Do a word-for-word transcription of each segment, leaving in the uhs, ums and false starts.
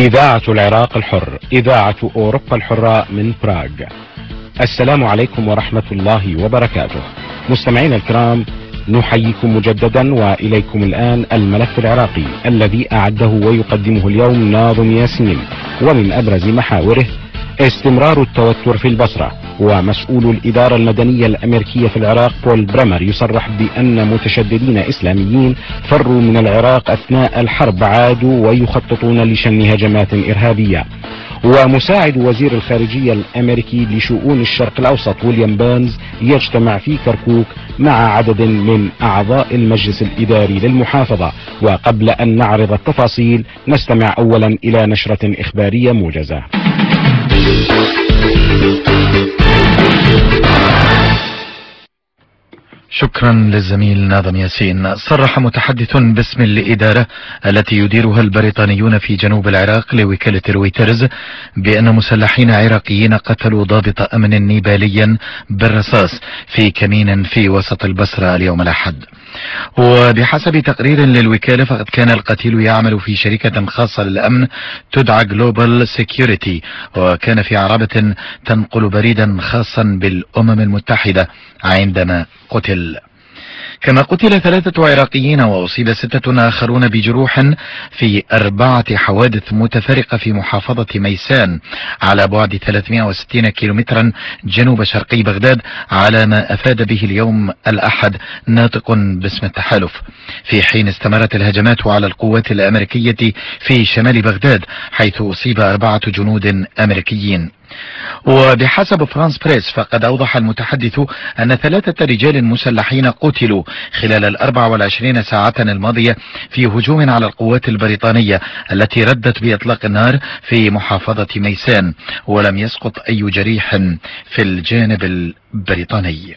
إذاعة العراق الحر، إذاعة أوروبا الحرة من براغ. السلام عليكم ورحمة الله وبركاته. مستمعينا الكرام، نحييكم مجددا، وإليكم الآن الملف العراقي الذي أعده ويقدمه اليوم ناظم ياسين. ومن أبرز محاوره: استمرار التوتر في البصرة، ومسؤول الإدارة المدنية الأمريكية في العراق بول بريمر يصرح بأن متشددين إسلاميين فروا من العراق أثناء الحرب عادوا ويخططون لشن هجمات إرهابية. ومساعد وزير الخارجية الأمريكي لشؤون الشرق الأوسط ويليام بيرنز يجتمع في كركوك مع عدد من أعضاء المجلس الإداري للمحافظة. وقبل أن نعرض التفاصيل نستمع أولا إلى نشرة إخبارية موجزة. شكرا للزميل ناظم ياسين. صرح متحدث باسم الإدارة التي يديرها البريطانيون في جنوب العراق لوكالة رويترز بأن مسلحين عراقيين قتلوا ضابط أمن نيباليا بالرصاص في كمين في وسط البصرة اليوم الأحد. وبحسب تقرير للوكالة فقد كان القتيل يعمل في شركة خاصة للأمن تدعى جلوبال سيكيورتي، وكان في عربة تنقل بريدا خاصا بالأمم المتحدة عندما قتل. كما قتل ثلاثة عراقيين وأصيب ستة آخرون بجروح في أربعة حوادث متفرقة في محافظة ميسان على بعد ثلاثمائة وستين كيلومترا جنوب شرقي بغداد، على ما أفاد به اليوم الأحد ناطق باسم التحالف، في حين استمرت الهجمات على القوات الأمريكية في شمال بغداد حيث أصيب أربعة جنود أمريكيين. وبحسب فرانس بريس فقد أوضح المتحدث أن ثلاثة رجال مسلحين قتلوا خلال الأربع والعشرين ساعة الماضية في هجوم على القوات البريطانية التي ردت بإطلاق النار في محافظة ميسان، ولم يسقط أي جريح في الجانب البريطاني.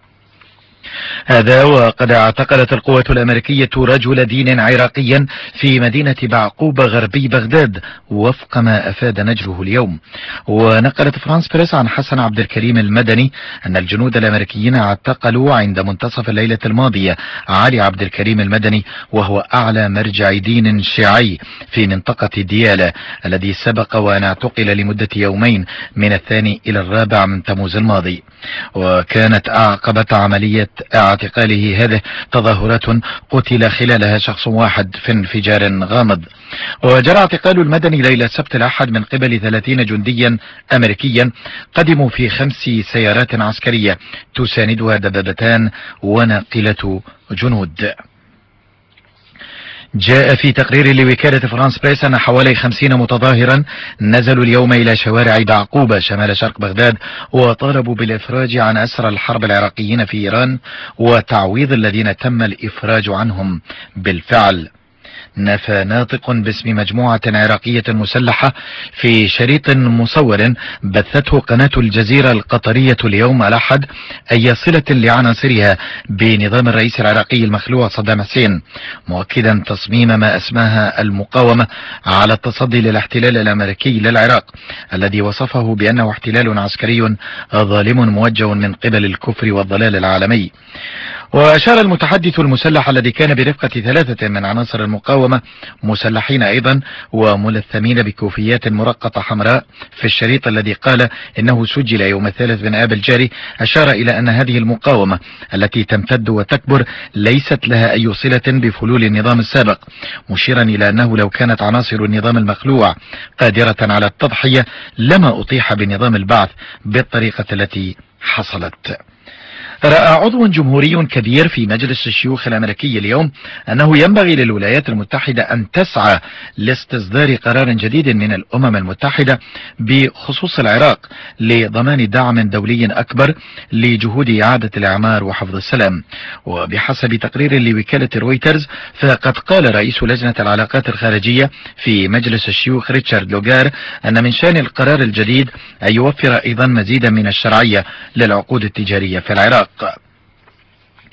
هذا وقد اعتقلت القوات الأمريكية رجل دين عراقيا في مدينة بعقوبة غربي بغداد وفق ما أفاد نجله اليوم. ونقلت فرانس بريس عن حسن عبد الكريم المدني أن الجنود الأمريكيين اعتقلوا عند منتصف الليلة الماضية علي عبد الكريم المدني، وهو أعلى مرجع دين شيعي في منطقة ديالى، الذي سبق وأن اعتقل لمدة يومين من الثاني إلى الرابع من تموز الماضي. وكانت أعقبة عملية اعتقاله هذه تظاهرات قتل خلالها شخص واحد في انفجار غامض. وجرى اعتقال المدني ليلة السبت الأحد من قبل ثلاثين جنديا أمريكيا قدموا في خمس سيارات عسكرية تساندها دبابتان وناقلة جنود. جاء في تقرير لوكالة فرانس بريس أن حوالي خمسين متظاهرا نزلوا اليوم إلى شوارع بعقوبة شمال شرق بغداد وطالبوا بالإفراج عن أسرى الحرب العراقيين في إيران وتعويض الذين تم الإفراج عنهم بالفعل. نفى ناطق باسم مجموعة عراقية مسلحة في شريط مصور بثته قناة الجزيرة القطرية اليوم الأحد أي صلة لعناصرها بنظام الرئيس العراقي المخلوع صدام حسين، مؤكدا تصميم ما أسماها المقاومة على التصدي للاحتلال الأمريكي للعراق الذي وصفه بأنه احتلال عسكري ظالم موجه من قبل الكفر والضلال العالمي. وأشار المتحدث المسلح الذي كان برفقة ثلاثة من عناصر المقاومة مسلحين أيضا وملثمين بكوفيات مرقطة حمراء في الشريط الذي قال إنه سجل يوم الثالث من آب الجاري، أشار إلى أن هذه المقاومة التي تمتد وتكبر ليست لها أي صلة بفلول النظام السابق، مشيرا إلى أنه لو كانت عناصر النظام المخلوع قادرة على التضحية لما أطيح بنظام البعث بالطريقة التي حصلت. رأى عضو جمهوري كبير في مجلس الشيوخ الأمريكي اليوم أنه ينبغي للولايات المتحدة أن تسعى لاستصدار قرار جديد من الأمم المتحدة بخصوص العراق لضمان دعم دولي أكبر لجهود إعادة الإعمار وحفظ السلام. وبحسب تقرير لوكالة رويترز فقد قال رئيس لجنة العلاقات الخارجية في مجلس الشيوخ ريتشارد لوغار أن من شأن القرار الجديد أن يوفر أيضا مزيدا من الشرعية للعقود التجارية في العراق.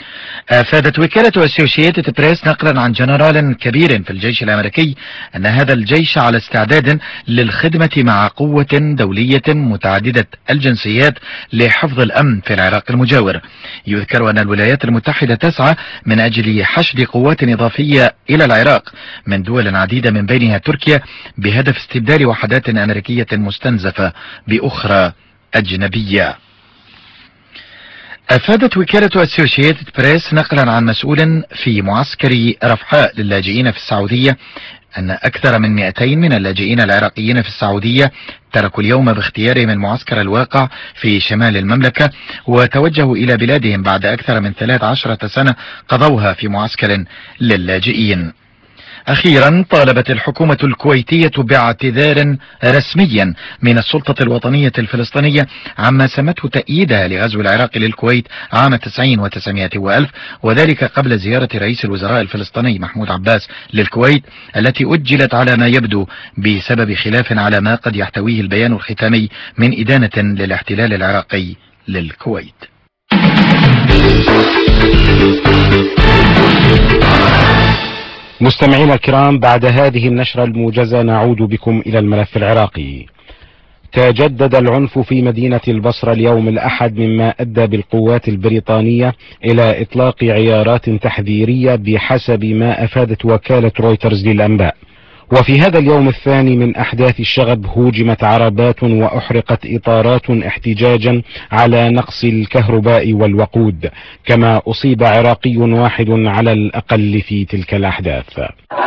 أفادت وكالة أسوشيتد بريس نقلا عن جنرال كبير في الجيش الأمريكي أن هذا الجيش على استعداد للخدمة مع قوة دولية متعددة الجنسيات لحفظ الأمن في العراق المجاور. يذكر أن الولايات المتحدة تسعى من أجل حشد قوات إضافية إلى العراق من دول عديدة من بينها تركيا بهدف استبدال وحدات أمريكية مستنزفة بأخرى أجنبية. أفادت وكالة أسوشيتد بريس نقلا عن مسؤول في معسكر رفحاء للاجئين في السعودية أن أكثر من مئتين من اللاجئين العراقيين في السعودية تركوا اليوم باختيارهم المعسكر الواقع في شمال المملكة وتوجهوا إلى بلادهم بعد أكثر من ثلاث عشرة سنة قضوها في معسكر للاجئين. أخيرا طالبت الحكومة الكويتية باعتذار رسميا من السلطة الوطنية الفلسطينية عما سمته تأييدها لغزو العراق للكويت عام تسعين وتسعمائة وألف، وذلك قبل زيارة رئيس الوزراء الفلسطيني محمود عباس للكويت التي أجلت على ما يبدو بسبب خلاف على ما قد يحتويه البيان الختامي من إدانة للاحتلال العراقي للكويت. مستمعينا الكرام، بعد هذه النشرة الموجزة نعود بكم إلى الملف العراقي. تجدد العنف في مدينة البصرة اليوم الأحد مما أدى بالقوات البريطانية إلى إطلاق عيارات تحذيرية بحسب ما أفادت وكالة رويترز للأنباء. وفي هذا اليوم الثاني من أحداث الشغب هوجمت عربات وأحرقت إطارات احتجاجا على نقص الكهرباء والوقود، كما أصيب عراقي واحد على الأقل في تلك الأحداث.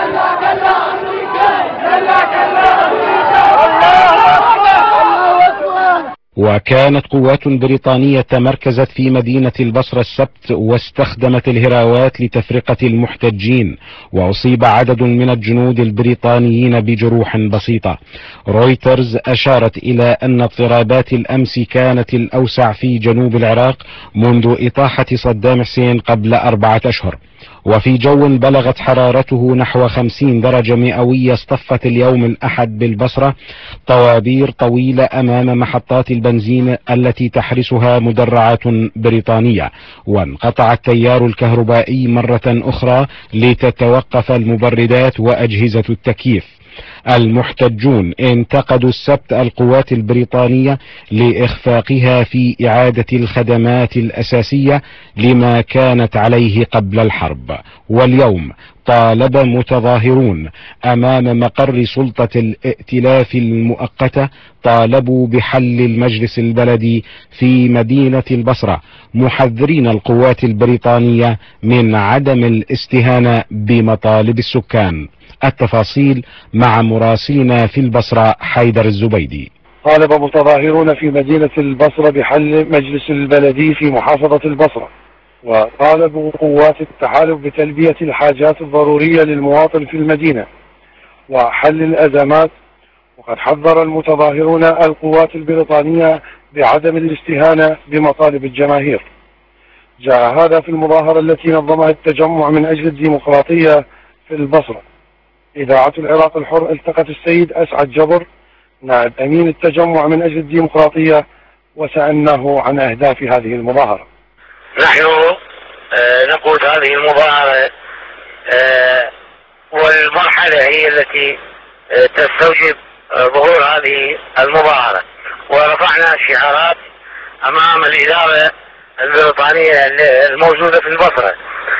وكانت قوات بريطانية تمركزت في مدينة البصرة السبت واستخدمت الهراوات لتفرقة المحتجين، وأصيب عدد من الجنود البريطانيين بجروح بسيطة. رويترز أشارت إلى أن اضطرابات الأمس كانت الأوسع في جنوب العراق منذ إطاحة صدام حسين قبل أربعة أشهر، وفي جو بلغت حرارته نحو خمسين درجة مئوية اصطفت اليوم الأحد بالبصرة طوابير طويلة أمام محطات البنزين التي تحرسها مدرعات بريطانية، وانقطع التيار الكهربائي مرة أخرى لتتوقف المبردات وأجهزة التكييف. المحتجون انتقدوا السبت القوات البريطانية لإخفاقها في إعادة الخدمات الأساسية لما كانت عليه قبل الحرب. واليوم طالب متظاهرون أمام مقر سلطة الائتلاف المؤقتة طالبوا بحل المجلس البلدي في مدينة البصرة، محذرين القوات البريطانية من عدم الاستهانة بمطالب السكان. التفاصيل مع مراسلنا في البصرة حيدر الزبيدي. طالب متظاهرون في مدينة البصرة بحل مجلس البلدي في محافظة البصرة، وطالبوا قوات التحالف بتلبية الحاجات الضرورية للمواطن في المدينة وحل الأزمات. وقد حذر المتظاهرون القوات البريطانية بعدم الاستهانة بمطالب الجماهير. جاء هذا في المظاهرة التي نظمها التجمع من أجل الديمقراطية في البصرة. إذاعة العراق الحر التقت السيد أسعد جبر نائب أمين التجمع من أجل الديمقراطية وسألناه عن أهداف هذه المظاهرة. نحن آه نقود هذه المظاهرة آه والمرحلة هي التي آه تستوجب آه ظهور هذه المظاهرة، ورفعنا شعارات أمام الإدارة البريطانية الموجودة في البصرة.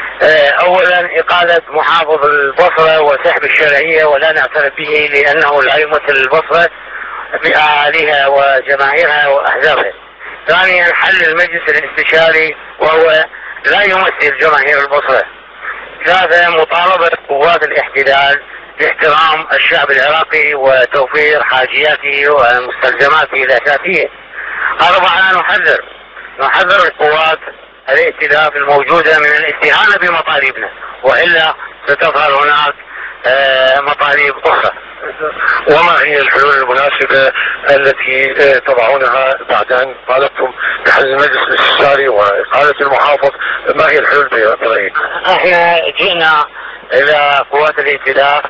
اولا اقالة محافظ البصرة وسحب الشرعية، ولا نعترف به لانه لا يمثل البصرة باهاليها وجماهيرها واحزابها. ثانيا حل المجلس الاستشاري وهو لا يمثل جماهير البصرة. ثالثا مطالبة قوات الاحتلال باحترام الشعب العراقي وتوفير حاجياته ومستلزماته الاساسية. اربعا نحذر نحذر القوات الائتلاف الموجودة من الاستهانة بمطالبنا، وإلا ستظهر هناك مطالب أخرى. وما هي الحلول المناسبة التي تضعونها بعد أن طالبتم بحل المجلس الاستشاري وإقالة المحافظ؟ ما هي الحلول برأيك؟ احنا جئنا إلى قوات الائتلاف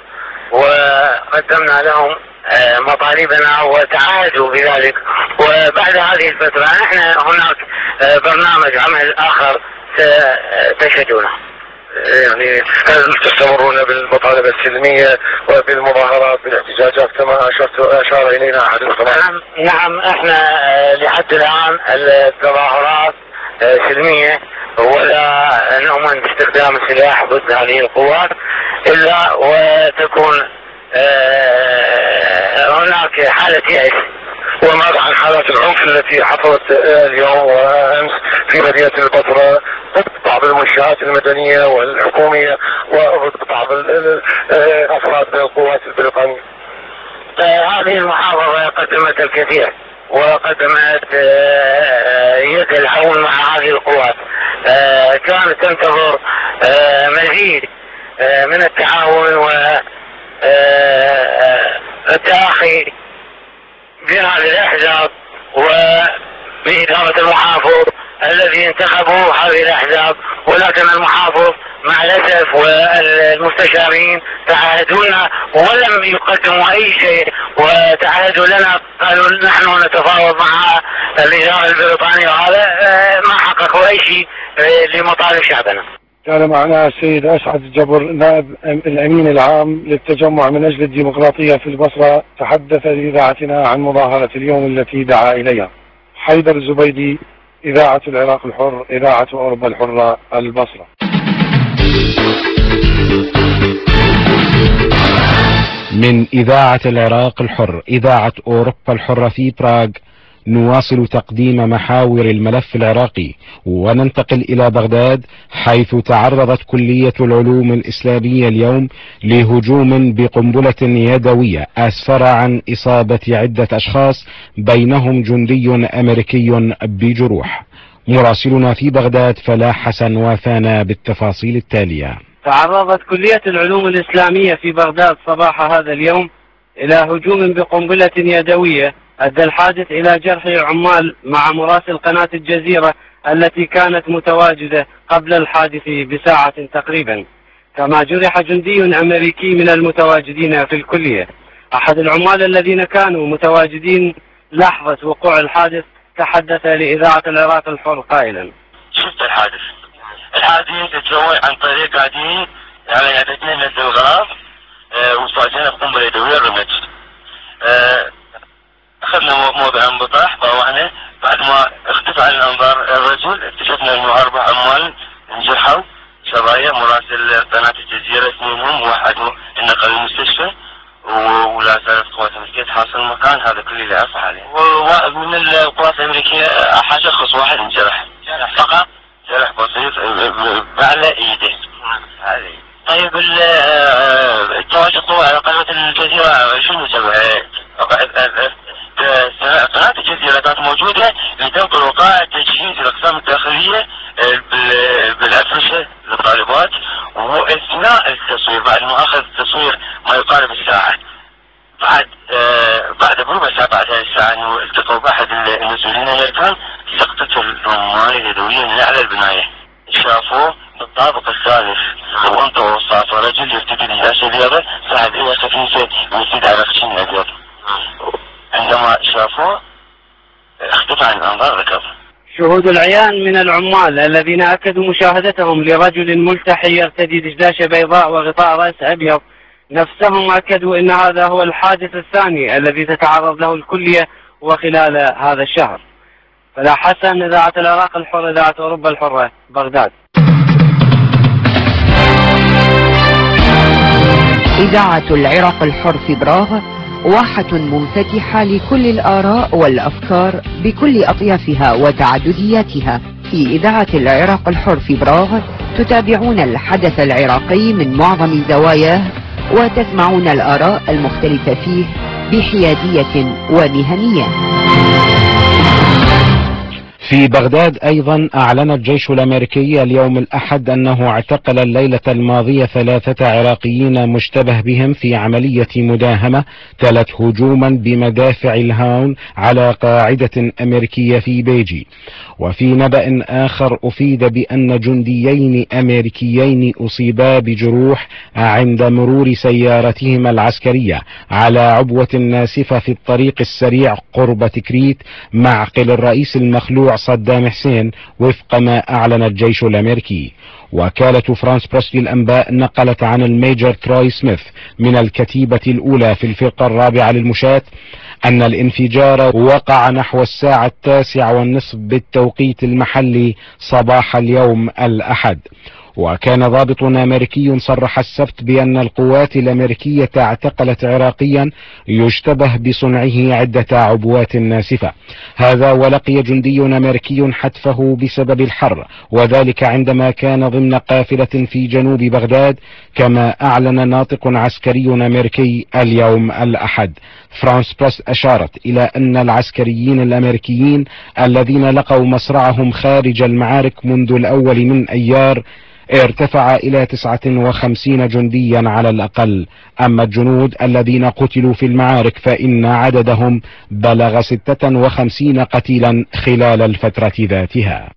وقدمنا لهم مطالبنا وتعهدوا بذلك، وبعد هذه الفترة نحن هناك برنامج عمل آخر تشهدونه. يعني هل تستمرون بالمطالبة السلمية وبالمظاهرات بالاحتجاجات كما أشرت أشار إلينا أحد الخبراء؟ نعم نعم احنا لحد الآن التظاهرات سلمية ولا نؤمن باستخدام السلاح ضد هذه القوات إلا وتكون هناك حالة يأس. وماذا عن حالات العنف التي حصلت اليوم وأمس في مدينة البصرة ضد بعض المنشآت المدنية والحكومية وضد بعض الأفراد من القوات البريطانية؟ هذه المحافظة قدمت الكثير وقدمت يد العون مع هذه القوات، كانت تنتظر مزيد من التعاون والتأخي بهذه الأحزاب وبإدارة المحافظ الذي انتخبوا هذه الأحزاب، ولكن المحافظ مع الأسف والمستشارين تعهدونا ولم يقدموا أي شيء، وتعهدوا لنا قالوا نحن نتفاوض مع الإدارة البريطانية، وهذا ما حققوا أي شيء لمطالب شعبنا. كان معنا السيد أسعد جبر نائب الأمين العام للتجمع من أجل الديمقراطية في البصرة، تحدث لإذاعتنا عن مظاهرة اليوم التي دعا إليها. حيدر الزبيدي، إذاعة العراق الحر، إذاعة أوروبا الحرة، البصرة. من إذاعة العراق الحر إذاعة أوروبا الحرة في براغ، نواصل تقديم محاور الملف العراقي وننتقل إلى بغداد، حيث تعرضت كلية العلوم الإسلامية اليوم لهجوم بقنبلة يدوية أسفر عن إصابة عدة أشخاص بينهم جندي أمريكي بجروح. مراسلنا في بغداد فلاح حسن وافانا بالتفاصيل التالية. تعرضت كلية العلوم الإسلامية في بغداد صباح هذا اليوم إلى هجوم بقنبلة يدوية أدى الحادث إلى جرح عمال مع مراسل قناة الجزيرة التي كانت متواجدة قبل الحادث بساعة تقريبا، كما جرح جندي أمريكي من المتواجدين في الكلية. أحد العمال الذين كانوا متواجدين لحظة وقوع الحادث تحدث لإذاعة العراق الحر قائلا: شفت الحادث الحادث يتسوي عن طريق قاعدين على يدين نزل الغراض وصاجين قنبلة يدوية رمج. أخذنا موضع انبطاح طوعنا، بعد ما اختفى عن انظار الرجل اكتشفنا انه اربع عمال انجرحوا شظايا. مراسل قناة الجزيرة اثنينهم واحد انقل المستشفى ولا زالت قوات امريكية حاصل المكان، هذا كل اللي اعرفه حاليا. ومن القوات الامريكية احد شخص واحد انجرح فقط، جرح بسيط على ايده. طيب التواجد القوى على قناة الجزيرة شنو سوى؟ قناة الجزيرة كانت موجودة لتنقل وقائع تجهيز الأقسام الداخلية بالأفرشة للطالبات، وأثناء التصوير بعد ما أخذ التصوير ما يقارب الساعة، بعد آه بعد بربع ساعة بعد هاي الساعة إنه التقوا بأحد المسؤولين المكان سقطت الرمال اليدوية من أعلى البناية، شافوه بالطابق الثالث وانطوا وصافه رجل يرتدي لباس أبيض صاحب إلى خفيفة يسيد على خشن أبيض. عندما شافوه اختفى عن الأنظار ركض. شهود العيان من العمال الذين أكدوا مشاهدتهم لرجل ملتحي يرتدي دشداشة بيضاء وغطاء رأس أبيض نفسهم أكدوا أن هذا هو الحادث الثاني الذي تتعرض له الكلية وخلال هذا الشهر. فلاح حسن، إذاعة العراق الحر، إذاعة أوروبا الحرة، بغداد. إذاعة العراق الحر في براغ، واحة منفتحة لكل الآراء والأفكار بكل أطيافها وتعددياتها. في إذاعة العراق الحر في براغ تتابعون الحدث العراقي من معظم زواياه وتسمعون الآراء المختلفة فيه بحيادية ومهنية. في بغداد أيضا أعلن الجيش الأمريكي اليوم الأحد أنه اعتقل الليلة الماضية ثلاثة عراقيين مشتبه بهم في عملية مداهمة تلت هجوما بمدافع الهاون على قاعدة أمريكية في بيجي. وفي نبأ آخر أفيد بأن جنديين أمريكيين أصيبا بجروح عند مرور سيارتهما العسكرية على عبوة ناسفة في الطريق السريع قرب تكريت معقل الرئيس المخلوع صدام حسين وفق ما أعلن الجيش الأمريكي. وكالة فرانس بريس للأنباء نقلت عن الميجر تروي سميث من الكتيبة الأولى في الفرقة الرابعة للمشاة أن الانفجار وقع نحو الساعة التاسعة والنصف بالتوقيت المحلي صباح اليوم الأحد. وكان ضابط أمريكي صرح السبت بأن القوات الأمريكية اعتقلت عراقيا يشتبه بصنعه عدة عبوات ناسفة، هذا ولقي جندي أمريكي حتفه بسبب الحر، وذلك عندما كان ضمن قافلة في جنوب بغداد، كما أعلن ناطق عسكري أمريكي اليوم الأحد. فرانس بريس أشارت إلى أن العسكريين الأمريكيين الذين لقوا مصرعهم خارج المعارك منذ الأول من أيار ارتفع إلى تسعة وخمسين جنديا على الأقل، أما الجنود الذين قتلوا في المعارك فإن عددهم بلغ ستة وخمسين قتيلا خلال الفترة ذاتها.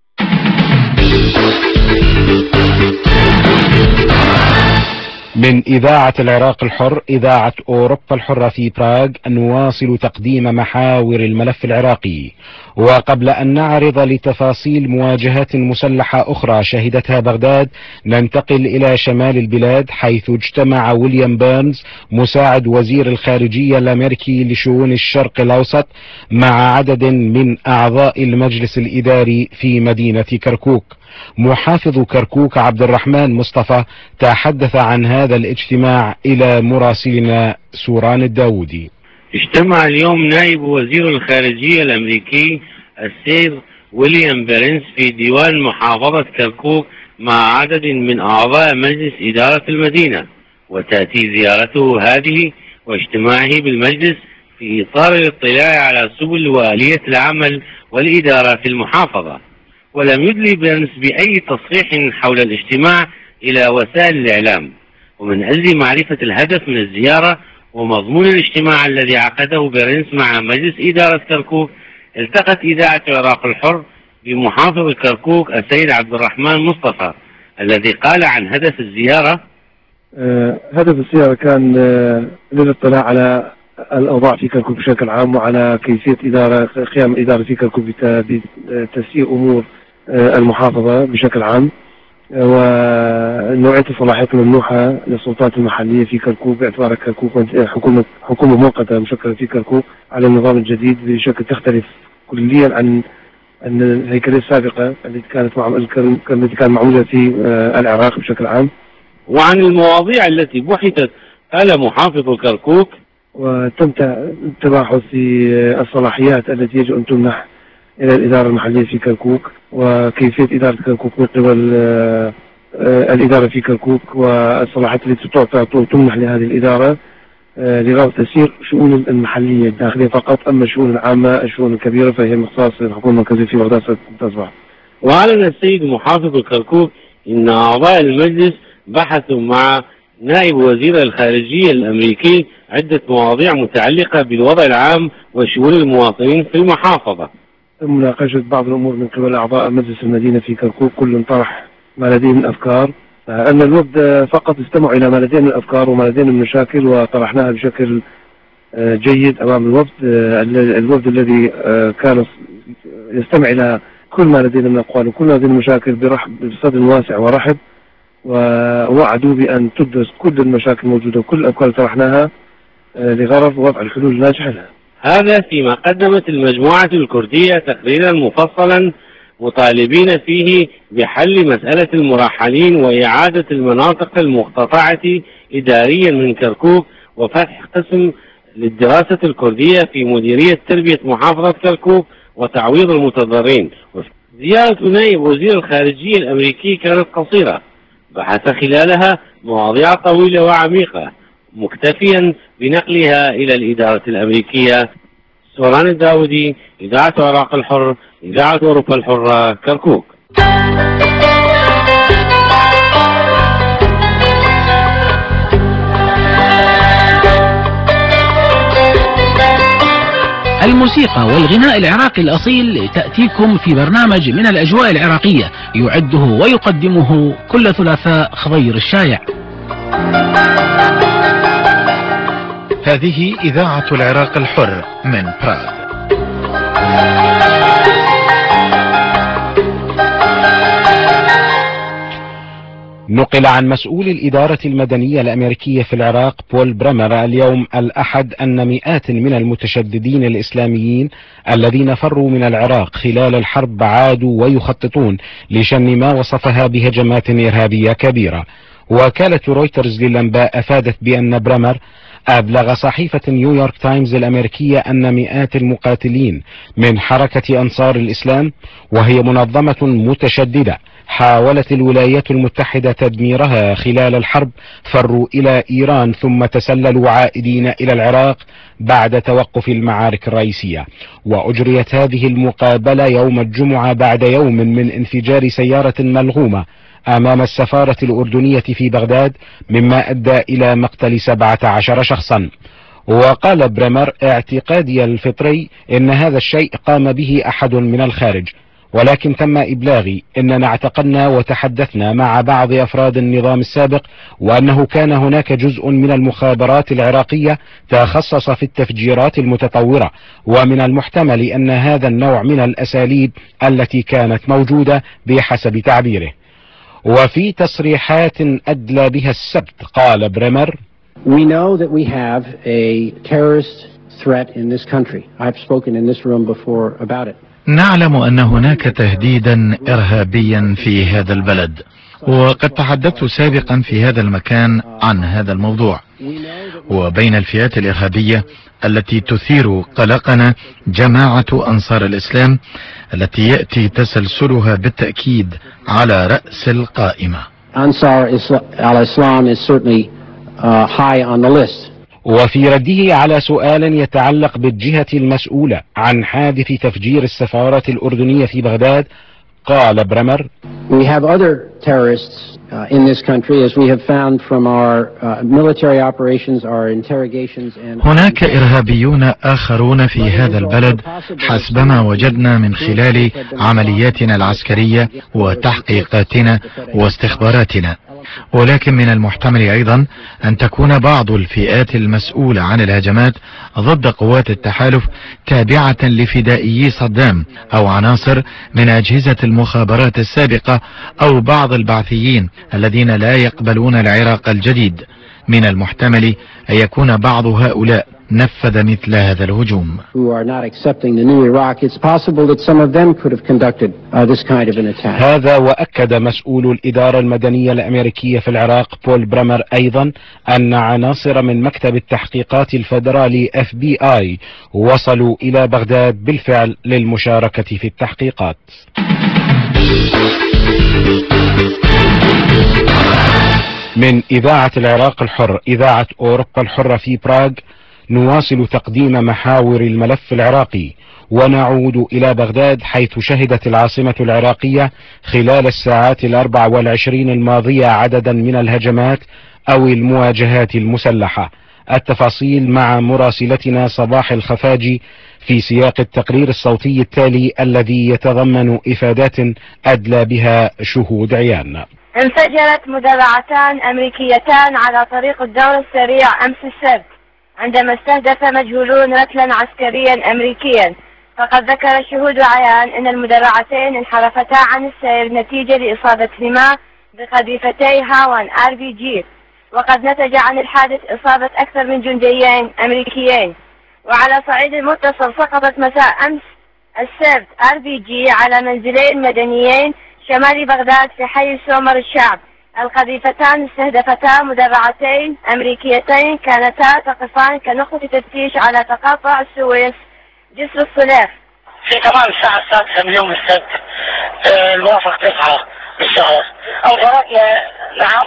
من إذاعة العراق الحر، إذاعة أوروبا الحرة في براغ، نواصل تقديم محاور الملف العراقي. وقبل أن نعرض لتفاصيل مواجهات مسلحة أخرى شهدتها بغداد، ننتقل إلى شمال البلاد، حيث اجتمع ويليام بيرنز مساعد وزير الخارجية الأمريكي لشؤون الشرق الأوسط مع عدد من أعضاء المجلس الإداري في مدينة كركوك. محافظ كركوك عبد الرحمن مصطفى تحدث عن هذا الاجتماع إلى مراسلنا سوران الداودي. اجتمع اليوم نائب وزير الخارجية الأمريكي السيد ويليام بيرنز في ديوان محافظة كركوك مع عدد من أعضاء مجلس إدارة المدينة، وتأتي زيارته هذه واجتماعه بالمجلس في إطار الاطلاع على سبل وآلية العمل والإدارة في المحافظة. ولم يدلي بيرنز بأي تصريح حول الاجتماع إلى وسائل الإعلام. ومن أجل معرفة الهدف من الزيارة ومضمون الاجتماع الذي عقده بيرنز مع مجلس إدارة كركوك، التقت إذاعة العراق الحر بمحافظ كركوك السيد عبد الرحمن مصطفى، الذي قال عن هدف الزيارة: آه هدف الزيارة كان آه للاطلاع على الأوضاع في كركوك بشكل عام، وعلى كيفية إدارة قيام الإدارة في كركوك بتسيير أمور آه المحافظة بشكل عام، ونوعية الصلاحيات الممنوحة للسلطات المحلية في كركوك، باعتبار كركوك حكومة حكومة مؤقتة مشكلة في كركوك على النظام الجديد بشكل تختلف كليا عن عن الهيكلية السابقة التي كانت مع التي كانت معمولة في العراق بشكل عام. وعن المواضيع التي بحثت على محافظ كركوك، وتم التباحث في الصلاحيات التي يجب أن تمنح إلى الإدارة المحلية في كركوك، وكيفية إدارة كركوك من قبل الإدارة في كركوك، والصلاحيات التي تعطى تمنح لهذه الإدارة لغرض تسيير شؤون المحلية الداخلية فقط، أما الشؤون العامة الشؤون الكبيرة فهي من اختصاص الحكومة المركزية في بغداد تصبح. وأعلن السيد محافظ كركوك إن أعضاء المجلس بحثوا مع نائب وزير الخارجية الأمريكي عدة مواضيع متعلقة بالوضع العام وشؤون المواطنين في المحافظة. مناقشة بعض الأمور من قبل أعضاء مجلس المدينة في كركوك، كل طرح ما لديه من أفكار. أن الوفد فقط استمعوا إلى ما لديه من أفكار وما لديه من مشاكل، وطرحناها بشكل جيد أمام الوفد. الوفد الذي كان يستمع إلى كل ما لدينا من أقوال وكل هذه المشاكل بصدر واسع ورحب، ووعدوا بأن تدرس كل المشاكل الموجودة وكل الأفكار اللي طرحناها لغرض وضع الحلول الناجحة لها. هذا فيما قدمت المجموعة الكردية تقريرا مفصلا مطالبين فيه بحل مسألة المرحلين وإعادة المناطق المقتطعة إداريا من كركوك، وفتح قسم للدراسة الكردية في مديرية تربية محافظة كركوك وتعويض المتضررين. زيارة نائب وزير الخارجية الأمريكي كانت قصيرة، بحث خلالها مواضيع طويلة وعميقة مكتفيا بنقلها إلى الإدارة الأمريكية. سوران الداودي، إذاعة العراق الحر، إذاعة أوروبا الحرة، كركوك. الموسيقى والغناء العراقي الأصيل تأتيكم في برنامج من الأجواء العراقية يعده ويقدمه كل ثلاثاء خضير الشايع. هذه إذاعة العراق الحر من براغ. نقل عن مسؤول الإدارة المدنية الأمريكية في العراق بول بريمر اليوم الأحد أن مئات من المتشددين الإسلاميين الذين فروا من العراق خلال الحرب عادوا ويخططون لشن ما وصفها بهجمات إرهابية كبيرة. وكالة رويترز للأنباء أفادت بأن بريمر أبلغ صحيفة نيويورك تايمز الأمريكية أن مئات المقاتلين من حركة أنصار الإسلام، وهي منظمة متشددة حاولت الولايات المتحدة تدميرها خلال الحرب، فروا إلى إيران ثم تسللوا عائدين إلى العراق بعد توقف المعارك الرئيسية. وأجريت هذه المقابلة يوم الجمعة بعد يوم من انفجار سيارة ملغومة أمام السفارة الأردنية في بغداد، مما أدى إلى مقتل سبعة عشر شخصا. وقال بريمر: اعتقادي الفطري إن هذا الشيء قام به أحد من الخارج، ولكن تم إبلاغي إننا اعتقدنا وتحدثنا مع بعض أفراد النظام السابق، وأنه كان هناك جزء من المخابرات العراقية تخصص في التفجيرات المتطورة، ومن المحتمل أن هذا النوع من الأساليب التي كانت موجودة بحسب تعبيره. وفي تصريحات أدلى بها السبت قال بريمر: We know that we have a terrorist threat in this country. I've spoken in this room before about it. نعلم أن هناك تهديدا إرهابيا في هذا البلد، وقد تحدثت سابقا في هذا المكان عن هذا الموضوع. وبين الفئات الإرهابية التي تثير قلقنا جماعة أنصار الإسلام التي يأتي تسلسلها بالتأكيد على رأس القائمة. Ansar al-Islam is certainly uh, high on the list. وفي رده على سؤال يتعلق بالجهة المسؤولة عن حادث تفجير السفارة الأردنية في بغداد، قال بريمر: We have other terrorists uh, in this country, as we have found from our uh, military operations, our interrogations and... هناك إرهابيون آخرون في هذا البلد حسبما وجدنا من خلال عملياتنا العسكرية وتحقيقاتنا واستخباراتنا. ولكن من المحتمل أيضا أن تكون بعض الفئات المسؤولة عن الهجمات ضد قوات التحالف تابعة لفدائيي صدام أو عناصر من أجهزة المخابرات السابقة أو بعض البعثيين الذين لا يقبلون العراق الجديد. من المحتمل أن يكون بعض هؤلاء نفذ مثل هذا الهجوم. هذا وأكد مسؤول الإدارة المدنية الأمريكية في العراق بول بريمر أيضا أن عناصر من مكتب التحقيقات الفيدرالي إف بي آي وصلوا إلى بغداد بالفعل للمشاركة في التحقيقات. من إذاعة العراق الحر، إذاعة أوروبا الحرة في براغ، نواصل تقديم محاور الملف العراقي، ونعود إلى بغداد حيث شهدت العاصمة العراقية خلال الساعات الأربع والعشرين الماضية عددا من الهجمات أو المواجهات المسلحة. التفاصيل مع مراسلتنا صباح الخفاجي في سياق التقرير الصوتي التالي الذي يتضمن إفادات أدلى بها شهود عيان. انفجرت مدرعتان أمريكيتان على طريق الدور السريع أمس السبت عندما استهدف مجهولون رتلا عسكريا أمريكيا. فقد ذكر شهود عيان أن المدرعتين انحرفتا عن السير نتيجة لإصابتهما بقذيفتي هاون آر بي جي، وقد نتج عن الحادث إصابة أكثر من جنديين أمريكيين. وعلى صعيد المتصل سقطت مساء أمس السبت آر بي جي على منزلين مدنيين شمال بغداد في حي سومر الشعب. القذيفتان استهدفتا مدرعتين أمريكيتين كانتا تقفان كنقطة تفتيش على تقاطع السويس جسر الصليخ في تمام الساعة السادسة من يوم السبت الموافق تسعة بالشهر. أنظرتنا نعم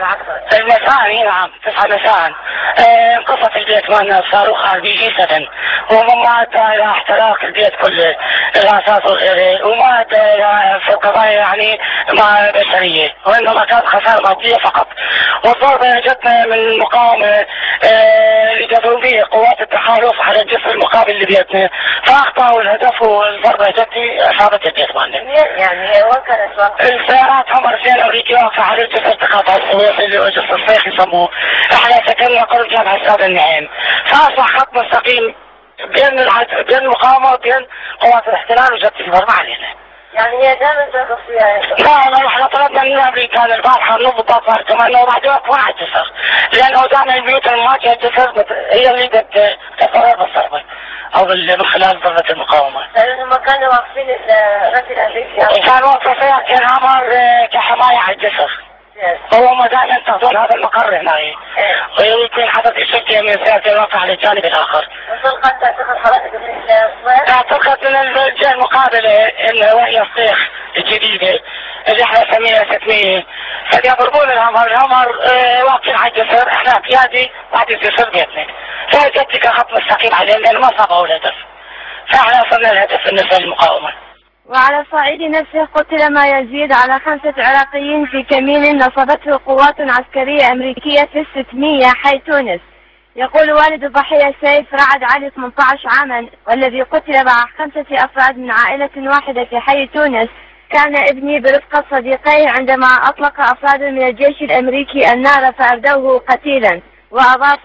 مساء نعم تسعة مساء انقصت البيت مالنا صاروخ ار بي جي سفن، وما أدى إلى احتراق البيت كله الأساس وغيره، وما أدى إلى في القضايا يعني مع بشرية، وإنما كانت خسارة مادية فقط. والضربة جتنا من المقاومة الجنوبية قوات التحالف على الجسر المقابل لبيتنا، فأخطأوا الهدف والضربة جتي أصابت البيت مالنا. يعني وين كانت السيارات عمر فيها أمريكية واقفة على الجسر تقاطع السويس اللي هو جسر الصيخ يسموه. احنا سكننا قرب جامعة السادة النعيم، فأصبح خط مستقيم بين العد... بين المقاومة وبين قوات الاحتلال وجت تمر علينا. يعني هي دائما تقف فيها. لا لا احنا طلبنا من امريكان البارحه نضبط كما انه راح يوقف واحد جسر، لانه دائما البيوت المواجهه جسر هي اللي تتضرر بالضربه او من خلال ضربه المقاومه. لما كانوا واقفين الرد الامريكي كانوا واقفين فيها كان امر كحمايه على الجسر. هو دائما ينتظرون هذا المقر هنا ويكون حدث الشركه من سياسه الواقع على الجانب الاخر. وطلقت تعتقد حضرتك بالصوير؟ اعتقد من الجهه المقابله انه وهي الصيخ الجديده اللي احنا نسميها ستمية قد يضربون الهمر، الهمر اه واقفين على الجسر، احنا قيادي بعد الجسر بيتنا، فهي تكتيك خط مستقيم عليهم لانه ما صابوا الهدف، فاحنا وصلنا الهدف بالنسبه للمقاومه. وعلى الصعيد نفسه قتل ما يزيد على خمسة عراقيين في كمين نصبته قوات عسكرية أمريكية في الستمية حي تونس. يقول والد الضحية سيف رعد علي ثمانية عشر عاما والذي قتل مع خمسة أفراد من عائلة واحدة في حي تونس، كان ابني برفقة صديقيه عندما أطلق أفراد من الجيش الأمريكي النار فأبدوه قتيلا. وأضاف: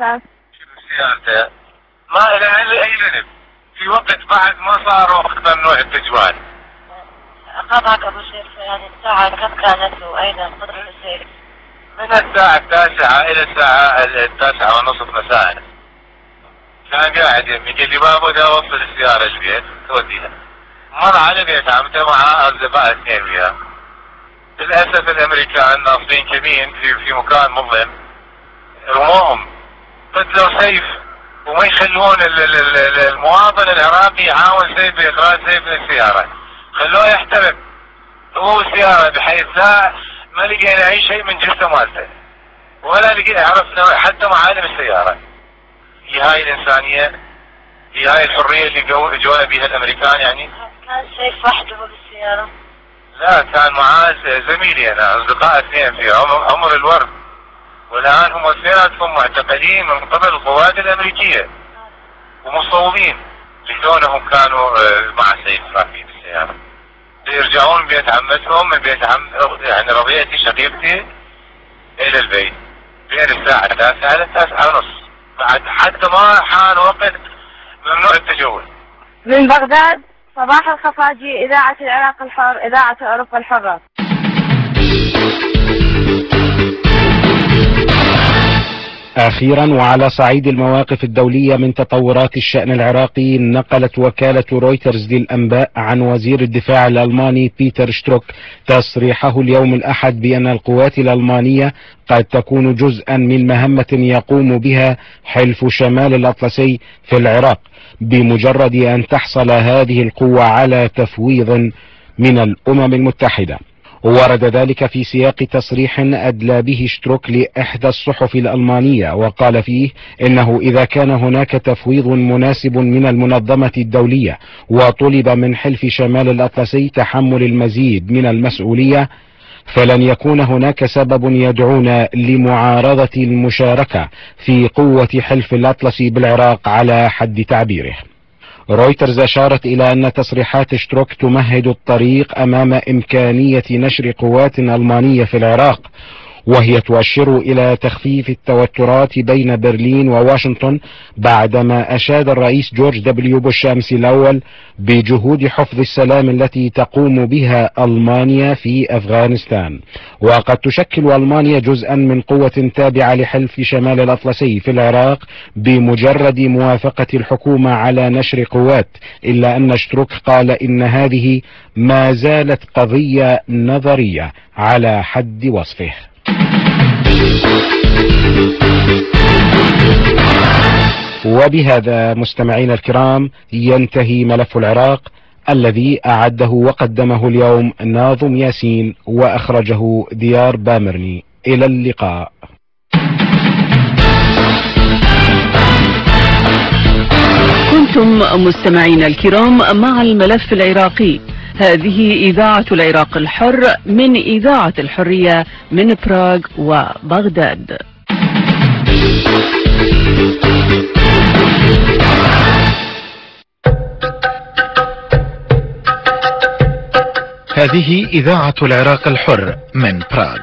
ما إلى أي ذنب في وقت بعد ما صاروا ممنوع التجوال. أخذك أبو سيف يعني الساعة كم كانت وأيضا قدر السير؟ من الساعة التاسعة إلى الساعة التاسعة ونصف مساء. كان قاعد يمي قال لي بابا دا أوصل السيارة البيت توديها. مر على بيت عمته مع أصدقاء اثنين وياه. للأسف الأمريكان ناصبين كمين في في مكان مظلم. رموهم قتلوا سيف وما يخلون المواطن العراقي يحاول سيف بإخراج سيف من السيارة. خلوه يحترق هو السيارة بحيث لا ما لقينا أي شيء من جثة مالته ولا لقينا عرفنا حتى معالم السيارة. هي هاي الإنسانية، هي هاي الحرية اللي جوا بها الأمريكان. يعني كان سيف وحده بالسيارة؟ لا، كان معاه زميلي أنا، أصدقاء اثنين في عمر, عمر الورد، والآن هم اثنيناتهم معتقلين من قبل القوات الأمريكية ومصوبين لكونهم كانوا مع سيف راكبين بالسيارة. يرجعون بيت عمتهم من بيت عم يعني رضيعتي شقيقتي الى البيت بين الساعة التاسعة الى التاسعة ونص، بعد حتى ما حان وقت ممنوع التجول. من بغداد صباح الخفاجي، إذاعة العراق الحر، إذاعة أوروبا الحرة. أخيرا، وعلى صعيد المواقف الدولية من تطورات الشأن العراقي، نقلت وكالة رويترز للأنباء عن وزير الدفاع الألماني بيتر شتروك تصريحه اليوم الأحد بأن القوات الألمانية قد تكون جزءا من مهمة يقوم بها حلف شمال الأطلسي في العراق بمجرد أن تحصل هذه القوة على تفويض من الأمم المتحدة. ورد ذلك في سياق تصريح أدلى به شتروك لإحدى الصحف الألمانية، وقال فيه إنه إذا كان هناك تفويض مناسب من المنظمة الدولية وطلب من حلف شمال الأطلسي تحمل المزيد من المسؤولية، فلن يكون هناك سبب يدعونا لمعارضة المشاركة في قوة حلف الأطلسي بالعراق على حد تعبيره. رويترز أشارت إلى أن تصريحات شتروك تمهد الطريق أمام إمكانية نشر قوات ألمانية في العراق، وهي تؤشر إلى تخفيف التوترات بين برلين وواشنطن بعدما أشاد الرئيس جورج دبليو بوش أمس الأول بجهود حفظ السلام التي تقوم بها ألمانيا في أفغانستان. وقد تشكل ألمانيا جزءا من قوة تابعة لحلف شمال الأطلسي في العراق بمجرد موافقة الحكومة على نشر قوات، إلا أن شتروك قال إن هذه ما زالت قضية نظرية على حد وصفه. وبهذا مستمعينا الكرام ينتهي ملف العراق الذي أعده وقدمه اليوم ناظم ياسين وأخرجه ديار بامرني. إلى اللقاء. كنتم مستمعينا الكرام مع الملف العراقي. هذه إذاعة العراق الحر من إذاعة الحرية من براغ وبغداد. هذه إذاعة العراق الحر من براغ.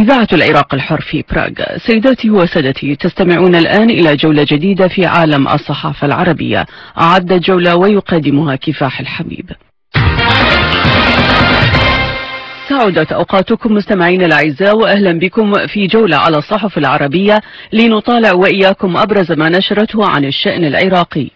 إذاعة العراق الحر في براغ. سيداتي وسادتي، تستمعون الآن إلى جولة جديدة في عالم الصحافة العربية. أعد الجولة ويقدمها كفاح الحبيب. سعدت أوقاتكم مستمعين الأعزاء، وأهلا بكم في جولة على الصحف العربية لنطالع وإياكم أبرز ما نشرته عن الشأن العراقي.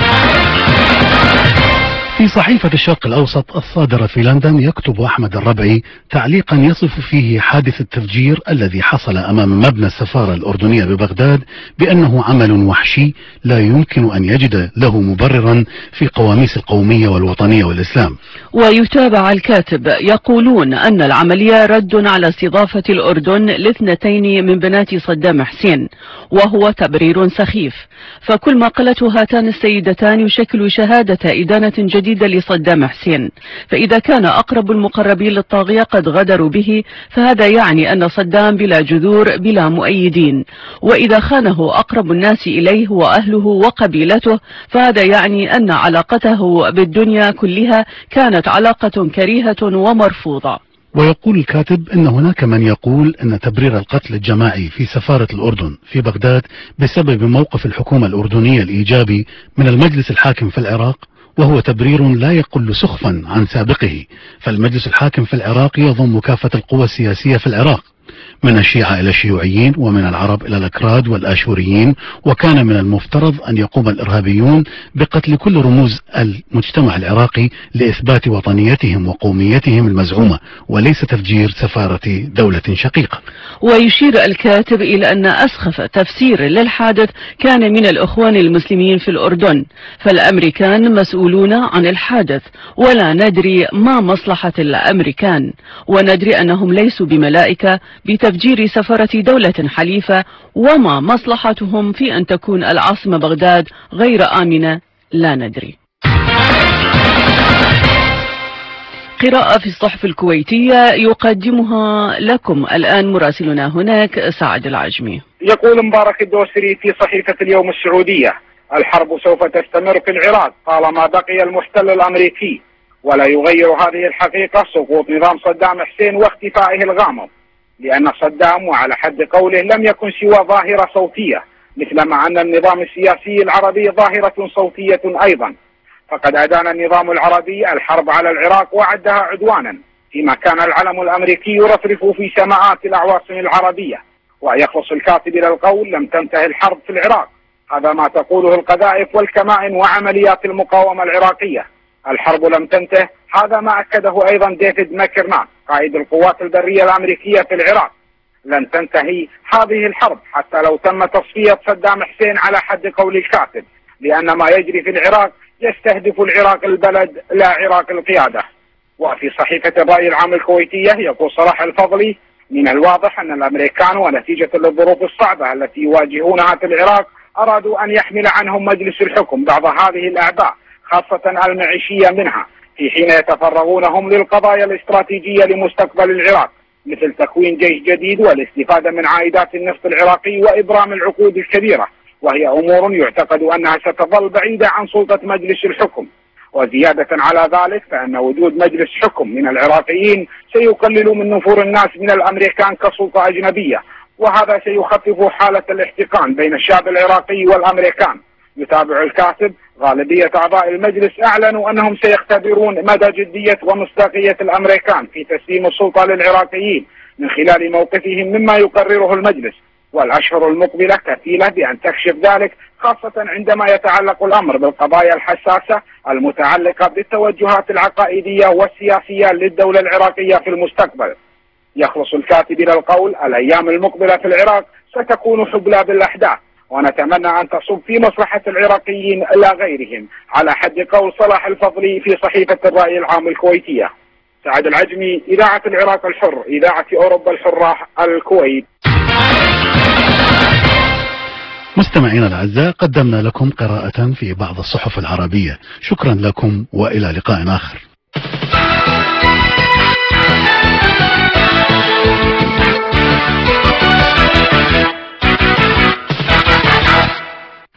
في صحيفة الشرق الأوسط الصادرة في لندن يكتب أحمد الربعي تعليقا يصف فيه حادث التفجير الذي حصل أمام مبنى السفارة الأردنية ببغداد بأنه عمل وحشي لا يمكن أن يجد له مبررا في قواميس القومية والوطنية والإسلام. ويتابع الكاتب: يقولون أن العملية رد على استضافة الأردن لاثنتين من بنات صدام حسين، وهو تبرير سخيف، فكل ما قالته هاتان السيدتان يشكل شهادة إدانة جديدة لصدام حسين، فإذا كان أقرب المقربين للطاغية قد غدروا به فهذا يعني أن صدام بلا جذور بلا مؤيدين، وإذا خانه أقرب الناس إليه وأهله وقبيلته فهذا يعني أن علاقته بالدنيا كلها كانت علاقة كريهة ومرفوضة. ويقول الكاتب إن هناك من يقول أن تبرير القتل الجماعي في سفارة الأردن في بغداد بسبب موقف الحكومة الأردنية الإيجابي من المجلس الحاكم في العراق، وهو تبرير لا يقل سخفا عن سابقه، فالمجلس الحاكم في العراق يضم كافة القوى السياسية في العراق، من الشيعة إلى الشيوعيين، ومن العرب إلى الأكراد والآشوريين، وكان من المفترض أن يقوم الإرهابيون بقتل كل رموز المجتمع العراقي لإثبات وطنيتهم وقوميتهم المزعومة، وليس تفجير سفارة دولة شقيقة. ويشير الكاتب إلى أن أسخف تفسير للحادث كان من الإخوان المسلمين في الأردن، فالأمريكان مسؤولون عن الحادث ولا ندري ما مصلحة الأمريكان، وندري أنهم ليسوا بملائكة بتفجير سفارة دولة حليفة، وما مصلحتهم في أن تكون العاصمة بغداد غير آمنة لا ندري. قراءة في الصحف الكويتية يقدمها لكم الآن مراسلنا هناك سعد العجمي. يقول مبارك الدوسري في صحيفة اليوم السعودية: الحرب سوف تستمر في العراق طالما بقي المحتل الأمريكي، ولا يغير هذه الحقيقة سقوط نظام صدام حسين واختفائه الغامض، لأن صدام وعلى حد قوله لم يكن سوى ظاهرة صوتية، مثلما أن النظام السياسي العربي ظاهرة صوتية أيضا، فقد أدان النظام العربي الحرب على العراق وعدها عدوانا، فيما كان العلم الأمريكي يرفرف في سماءات الأعواصم العربية. ويخلص الكاتب إلى القول: لم تنتهي الحرب في العراق، هذا ما تقوله القذائف والكمائن وعمليات المقاومة العراقية. الحرب لم تنتهي، هذا ما أكده أيضا ديفيد ماكرنان قائد القوات البرية الأمريكية في العراق. لن تنتهي هذه الحرب حتى لو تم تصفية صدام حسين على حد قول الكاتب، لأن ما يجري في العراق يستهدف العراق البلد لا عراق القيادة. وفي صحيفة الرأي العام الكويتية يقول صلاح الفضلي: من الواضح أن الأمريكان ونتيجة للظروف الصعبة التي يواجهونها في العراق أرادوا أن يحمل عنهم مجلس الحكم بعض هذه الأعباء، خاصة المعيشية منها، في حين يتفرغون هم للقضايا الاستراتيجية لمستقبل العراق، مثل تكوين جيش جديد والاستفادة من عائدات النفط العراقي وإبرام العقود الكبيرة، وهي أمور يعتقد أنها ستظل بعيدة عن سلطة مجلس الحكم. وزيادة على ذلك فإن وجود مجلس حكم من العراقيين سيقلل من نفور الناس من الأمريكان كسلطة أجنبية، وهذا سيخفف حالة الاحتقان بين الشعب العراقي والأمريكان. يتابع الكاتب: غالبية أعضاء المجلس أعلنوا أنهم سيختبرون مدى جدية ومصداقية الأمريكان في تسليم السلطة للعراقيين من خلال موقفهم مما يقرره المجلس، والأشهر المقبلة كفيلة بأن تكشف ذلك، خاصة عندما يتعلق الأمر بالقضايا الحساسة المتعلقة بالتوجهات العقائدية والسياسية للدولة العراقية في المستقبل. يخلص الكاتب إلى القول: الأيام المقبلة في العراق ستكون حبلى بالأحداث، ونتمنى أن تصب في مصلحة العراقيين لا غيرهم، على حد قول صلاح الفضلي في صحيفة الرأي العام الكويتية. سعد العجمي، إذاعة العراق الحر، إذاعة أوروبا الحرة، الكويت. مستمعينا الأعزاء، قدمنا لكم قراءة في بعض الصحف العربية. شكرا لكم وإلى لقاء آخر.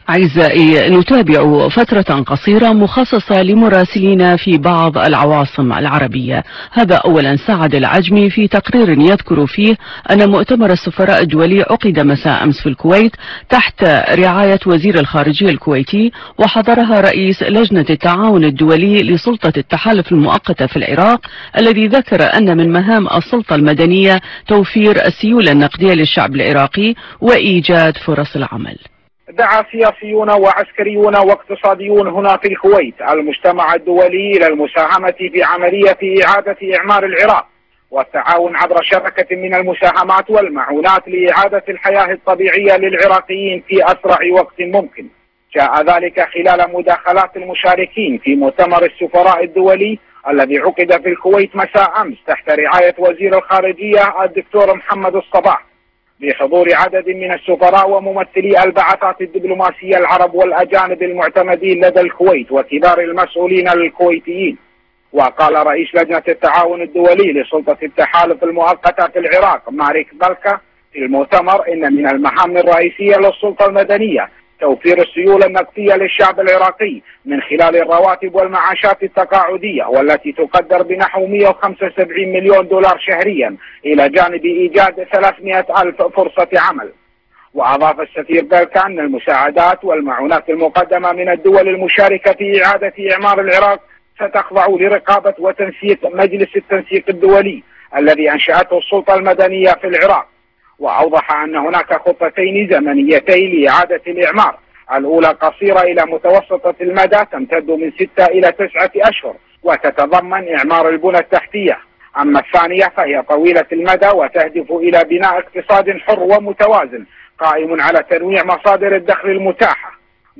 أعزائي، نتابع فترة قصيرة مخصصة لمراسلين في بعض العواصم العربية. هذا أولا سعد العجمي في تقرير يذكر فيه أن مؤتمر السفراء الدولي عقد مساء أمس في الكويت تحت رعاية وزير الخارجية الكويتي، وحضرها رئيس لجنة التعاون الدولي لسلطة التحالف المؤقتة في العراق، الذي ذكر أن من مهام السلطة المدنية توفير السيولة النقدية للشعب العراقي وإيجاد فرص العمل. دعا سياسيون وعسكريون واقتصاديون هنا في الكويت المجتمع الدولي إلى المساهمة في عملية إعادة إعمار العراق والتعاون عبر شبكة من المساهمات والمعونات لإعادة الحياة الطبيعية للعراقيين في أسرع وقت ممكن. جاء ذلك خلال مداخلات المشاركين في مؤتمر السفراء الدولي الذي عقد في الكويت مساء أمس تحت رعاية وزير الخارجية الدكتور محمد الصباح، بحضور عدد من السفراء وممثلي البعثات الدبلوماسية العرب والأجانب المعتمدين لدى الكويت وكبار المسؤولين الكويتيين. وقال رئيس لجنة التعاون الدولي لسلطة التحالف المؤقتة في العراق ماريك بالكا في المؤتمر إن من المهام الرئيسية للسلطة المدنية توفير السيولة النقدية للشعب العراقي من خلال الرواتب والمعاشات التقاعدية، والتي تقدر بنحو مئة وخمسة وسبعين مليون دولار شهريا، إلى جانب إيجاد ثلاثمئة ألف فرصة عمل. وأضاف السفير بالكا أن المساعدات والمعونات المقدمة من الدول المشاركة في إعادة إعمار العراق ستخضع لرقابة وتنسيق مجلس التنسيق الدولي الذي أنشأته السلطة المدنية في العراق. وأوضح أن هناك خطتين زمنيتين لإعادة الإعمار، الأولى قصيرة إلى متوسطة المدى تمتد من ستة إلى تسعة أشهر وتتضمن إعمار البنى التحتية، أما الثانية فهي طويلة المدى وتهدف إلى بناء اقتصاد حر ومتوازن قائم على تنويع مصادر الدخل المتاحة،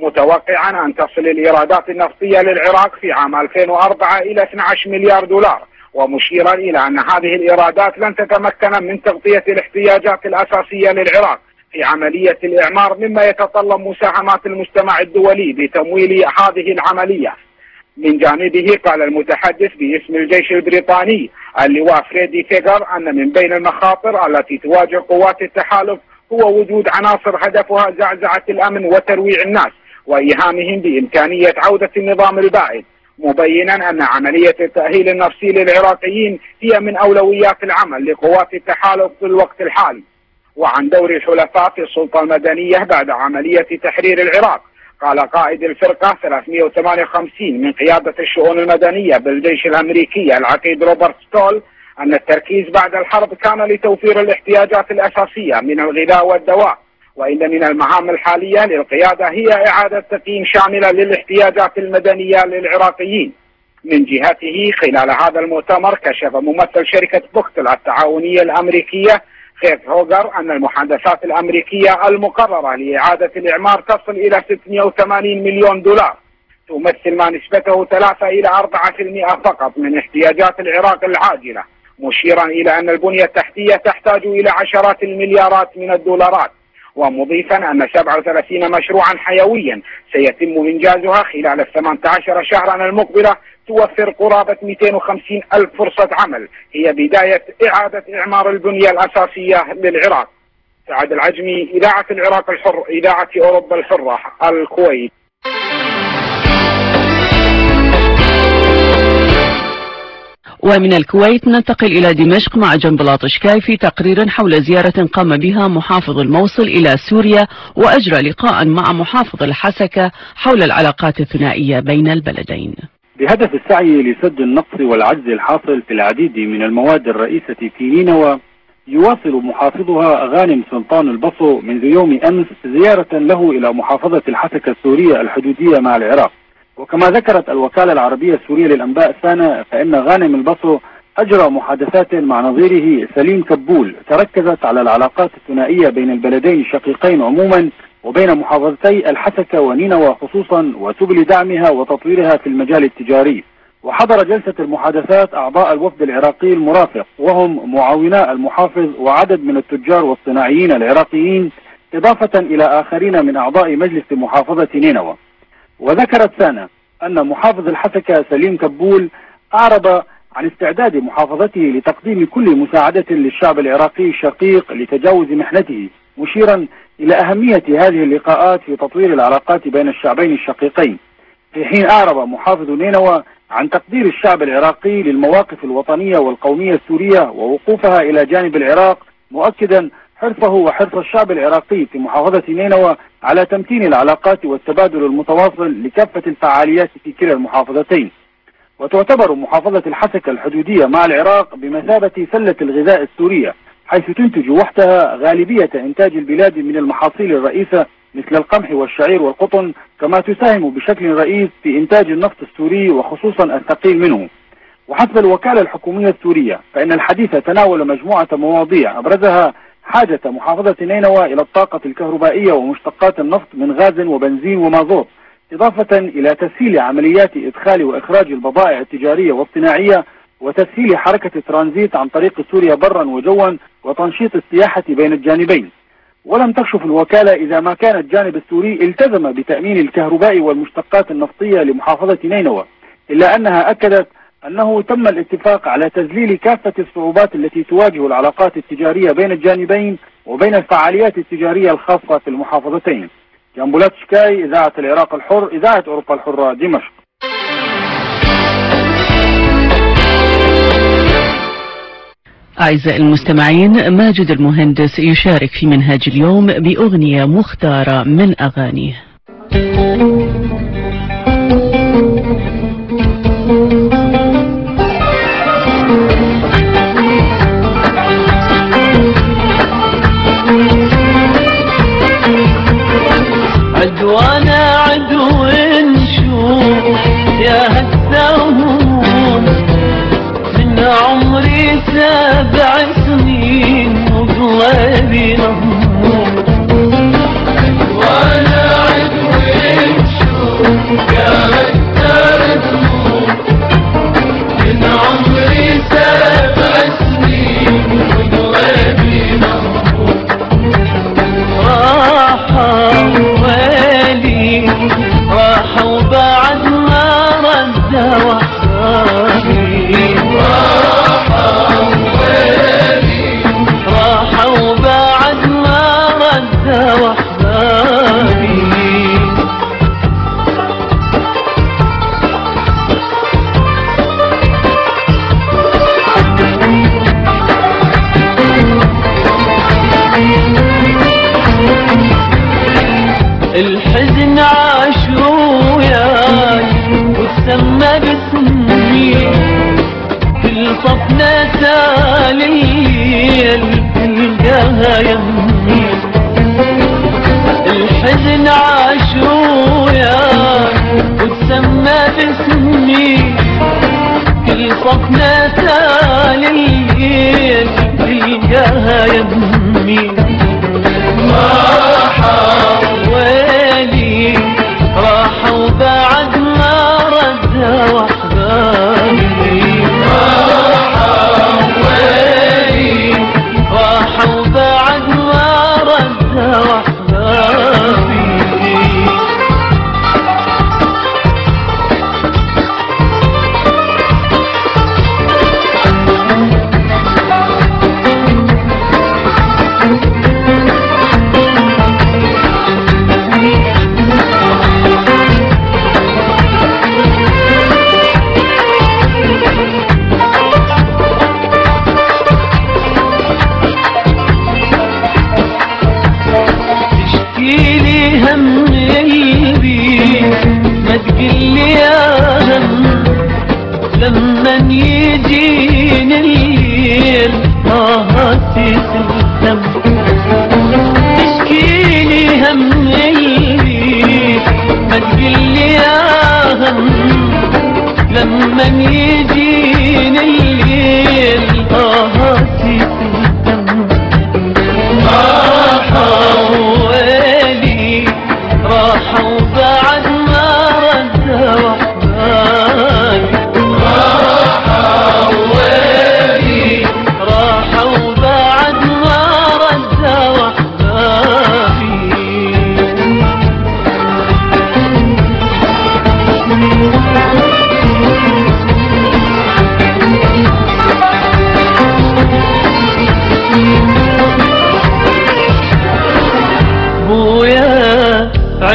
متوقعا أن تصل الإيرادات النفطية للعراق في عام ألفين وأربعة إلى اثني عشر مليار دولار، ومشيرا إلى أن هذه الإيرادات لن تتمكن من تغطية الاحتياجات الأساسية للعراق في عملية الإعمار، مما يتطلب مساهمات المجتمع الدولي بتمويل هذه العملية. من جانبه قال المتحدث باسم الجيش البريطاني اللواء فريدي فيغر أن من بين المخاطر التي تواجه قوات التحالف هو وجود عناصر هدفها زعزعة الأمن وترويع الناس وإيهامهم بإمكانية عودة النظام البائد، مبينا أن عملية التأهيل النفسي للعراقيين هي من أولويات العمل لقوات التحالف في الوقت الحالي. وعن دور الحلفاء في السلطة المدنية بعد عملية تحرير العراق قال قائد الفرقة ثلاثمئة وثمانية وخمسين من قيادة الشؤون المدنية بالجيش الأمريكي العقيد روبرت ستول أن التركيز بعد الحرب كان لتوفير الاحتياجات الأساسية من الغذاء والدواء، وإن من المهام الحالية للقيادة هي إعادة تقييم شاملة للاحتياجات المدنية للعراقيين. من جهته خلال هذا المؤتمر كشف ممثل شركة بوكتل التعاونية الأمريكية خيث هوغر أن المحادثات الأمريكية المقررة لإعادة الإعمار تصل إلى ستمئة وثمانين مليون دولار، تمثل ما نسبته ثلاثة إلى أربعة بالمئة فقط من احتياجات العراق العاجلة، مشيرا إلى أن البنية التحتية تحتاج إلى عشرات المليارات من الدولارات، ومضيفا أن سبعة وثلاثين مشروعا حيويا سيتم إنجازها خلال الثمانية عشر شهرا المقبلة توفر قرابة مئتين وخمسين ألف فرصة عمل، هي بداية إعادة إعمار البنية الأساسية للعراق. سعد العجمي، إذاعة العراق الحر، إذاعة أوروبا الحرة، الكويت. ومن الكويت ننتقل إلى دمشق مع جنبلاط شكاي في تقرير حول زيارة قام بها محافظ الموصل إلى سوريا، وأجرى لقاء مع محافظ الحسكة حول العلاقات الثنائية بين البلدين بهدف السعي لسد النقص والعجز الحاصل في العديد من المواد الرئيسة في نينوى. يواصل محافظها غانم سلطان البصو منذ يوم أمس زيارة له إلى محافظة الحسكة السورية الحدودية مع العراق. وكما ذكرت الوكالة العربية السورية للأنباء سانا، فإن غانم البصو أجرى محادثات مع نظيره سليم كبول تركزت على العلاقات الثنائية بين البلدين الشقيقين عموما وبين محافظتي الحسكة ونينوى خصوصا، وسبل دعمها وتطويرها في المجال التجاري. وحضر جلسة المحادثات أعضاء الوفد العراقي المرافق وهم معاونا المحافظ وعدد من التجار والصناعيين العراقيين، إضافة إلى آخرين من أعضاء مجلس محافظة نينوى. وذكرت سانا أن محافظ الحسكة سليم كبول أعرب عن استعداد محافظته لتقديم كل مساعدة للشعب العراقي الشقيق لتجاوز محنته، مشيرا إلى أهمية هذه اللقاءات في تطوير العلاقات بين الشعبين الشقيقين، في حين أعرب محافظ نينوى عن تقدير الشعب العراقي للمواقف الوطنية والقومية السورية ووقوفها إلى جانب العراق، مؤكدا حرصه وحرص الشعب العراقي في محافظة نينوى على تمتين العلاقات والتبادل المتواصل لكافة الفعاليات في كلا المحافظتين. وتعتبر محافظة الحسكة الحدودية مع العراق بمثابة سلة الغذاء السورية، حيث تنتج وحدها غالبية إنتاج البلاد من المحاصيل الرئيسة مثل القمح والشعير والقطن، كما تساهم بشكل رئيس في إنتاج النفط السوري وخصوصا الثقيل منه. وحسب الوكالة الحكومية السورية فإن الحديث تناول مجموعة مواضيع أبرزها حاجة محافظة نينوى إلى الطاقة الكهربائية ومشتقات النفط من غاز وبنزين ومازوت، إضافة إلى تسهيل عمليات إدخال وإخراج البضائع التجارية والصناعية، وتسهيل حركة الترانزيت عن طريق سوريا برا وجوا، وتنشيط السياحة بين الجانبين. ولم تكشف الوكالة إذا ما كان الجانب السوري التزم بتأمين الكهرباء والمشتقات النفطية لمحافظة نينوى، إلا أنها أكدت أنه تم الاتفاق على تذليل كافة الصعوبات التي تواجه العلاقات التجارية بين الجانبين وبين الفعاليات التجارية الخاصة في المحافظتين. جنبولات شكاي، إذاعة العراق الحر، إذاعة أوروبا الحرة، دمشق. أعزائي المستمعين، ماجد المهندس يشارك في منهاج اليوم بأغنية مختارة من أغانيه. عدوانا عدو نشوف يا هالثوم، من عمري سبع سنين وقلبي نهموم. عدوانا عدو نشوف يا هالثوم، من عمري سبع سنين وقلبي نهموم. راحة راح وبعد ما رد وحبابي، راح ويلي راح وبعد ما رد وحبابي. الحزن عاشوا ياي وتسمى باسمي، كل صفنا تالي تلقاها يمي. الحزن عاشوا ياي وتسمى باسمي، كل صفنا تالي تلقاها يمي. راحة ويلي راح وبعد ما رد وحبابي، راح ويلي راح وبعد ما رد وحبابي. لمن يجيني الليل طاهتي تلهم، تشكيلي هم الليل ما تقلي يا هم. لمن يجيني الليل طاهتي تلهم، راحة ويلي راحة وبعد ما رد وحبابي. راحة ويلي راحة وبعد ما رد وحبابي.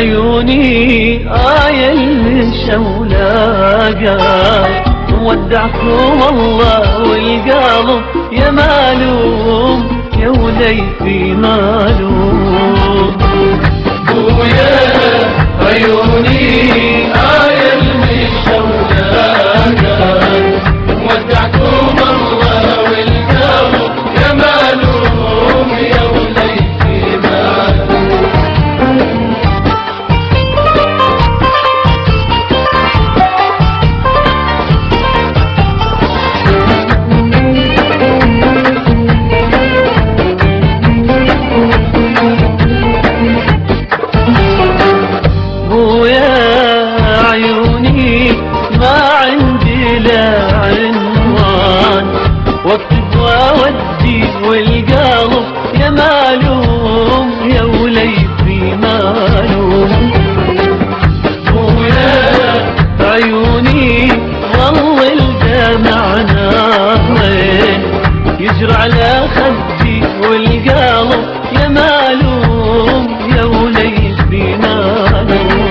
عيوني آية الشولاقة ودعكم الله والقلب يا مالوم يا وليتي مالوم ويا عيوني آية الشولاقة ودعكم الله والقلب يا مالوم يا وليتي مالوم واكتب واودي والقلب يا مالوم يا وليتي مالوم ويا عيوني والله الدمع نارين يجري على خدي والقلب يا مالوم يا وليتي مالوم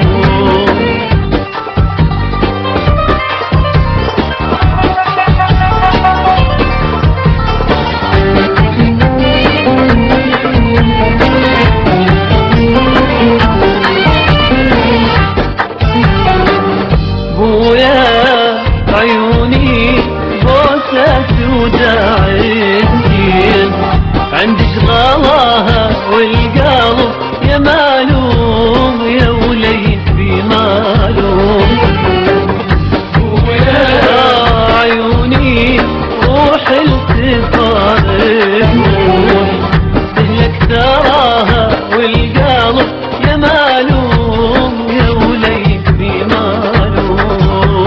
عندي شغالها والقلب يا مالوم يا وليتي مالوم ويا عيوني روح التفارق تهلك تراها والقلب يا مالوم يا وليتي مالوم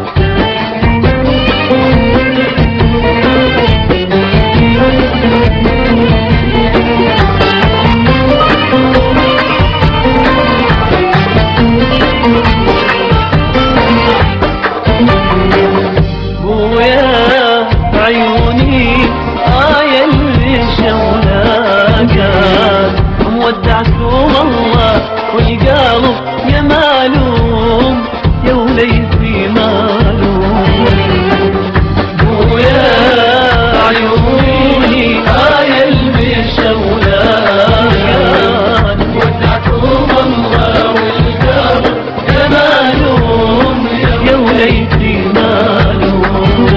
ودعكم الله والقلب يا مالوم يا وليتي مالوم ويا عيوني آية المشولاقان ودعكم الله والقلب يا مالوم يا وليتي مالوم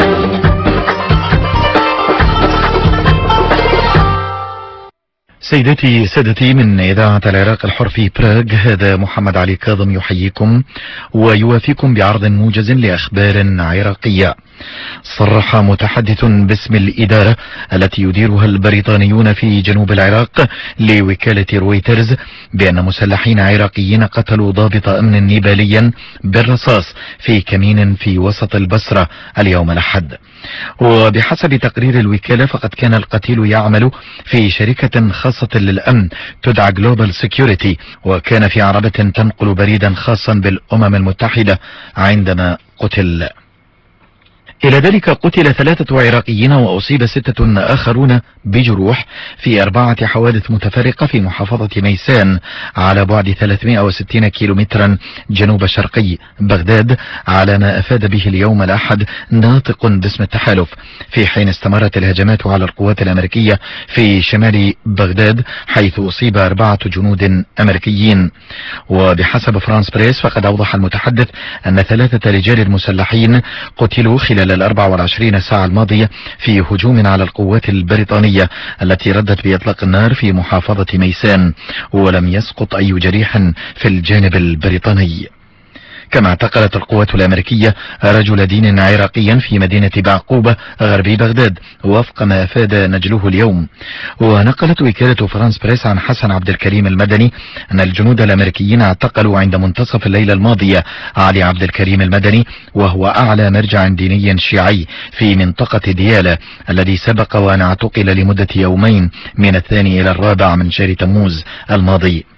سيدتي سادتي من إذاعة العراق الحر في براغ، هذا محمد علي كاظم يحييكم ويوافيكم بعرض موجز لأخبار عراقية. صرح متحدث باسم الإدارة التي يديرها البريطانيون في جنوب العراق لوكالة رويترز بأن مسلحين عراقيين قتلوا ضابط أمن نيباليا بالرصاص في كمين في وسط البصرة اليوم الأحد. وبحسب تقرير الوكالة فقد كان القتيل يعمل في شركة خاصة للأمن تدعى جلوبال سيكيورتي، وكان في عربة تنقل بريدا خاصا بالأمم المتحدة عندما قتل. إلى ذلك قتل ثلاثة عراقيين وأصيب ستة آخرون بجروح في أربعة حوادث متفرقة في محافظة ميسان على بعد ثلاثمائة وستين كيلومترا جنوب شرقي بغداد، على ما أفاد به اليوم الأحد ناطق باسم التحالف، في حين استمرت الهجمات على القوات الأمريكية في شمال بغداد حيث أصيب أربعة جنود أمريكيين. وبحسب فرانس بريس فقد أوضح المتحدث أن ثلاثة رجال مسلحين قتلوا خلال الأربع والعشرين ساعة الماضية في هجوم على القوات البريطانية التي ردت بإطلاق النار في محافظة ميسان، ولم يسقط أي جريح في الجانب البريطاني. كما اعتقلت القوات الأمريكية رجل دين عراقيا في مدينة بعقوبة غربي بغداد وفق ما أفاد نجله اليوم. ونقلت وكالة فرانس بريس عن حسن عبد الكريم المدني أن الجنود الأمريكيين اعتقلوا عند منتصف الليلة الماضية علي عبد الكريم المدني، وهو أعلى مرجع ديني شيعي في منطقة ديالى، الذي سبق وأن اعتقل لمدة يومين من الثاني إلى الرابع من شهر تموز الماضي.